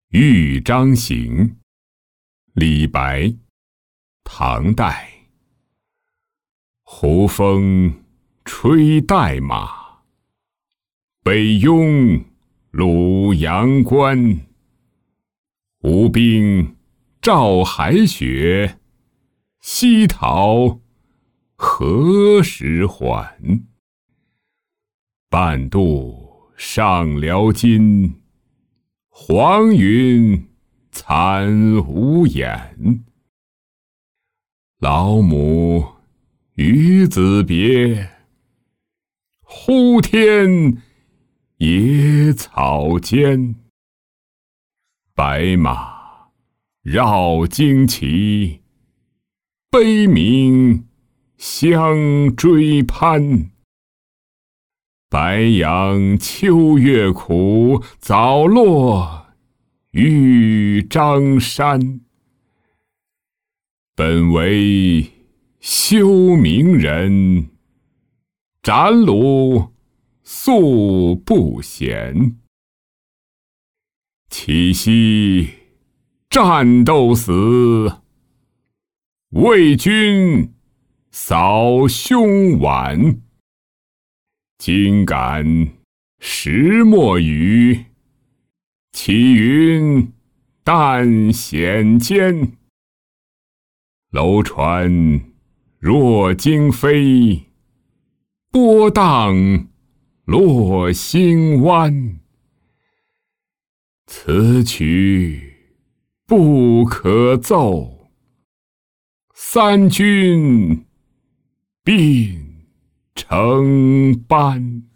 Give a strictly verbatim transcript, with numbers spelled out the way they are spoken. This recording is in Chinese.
豫章行，李白，唐代。胡风吹代马，北拥鲁阳关。吴兵照海雪，西逃何时还？半渡上辽津，黄云惨无眼。老母与子别，呼天野草间。白马绕旌旗，悲鸣相追攀。白杨秋月苦，早落豫章山。本为休明人，斩虏素不闲。岂惜战斗死，为君扫凶晚。今感石墨雨，岂云淡险间。楼船若惊飞，波荡落星湾。此曲不可奏，三军并成班。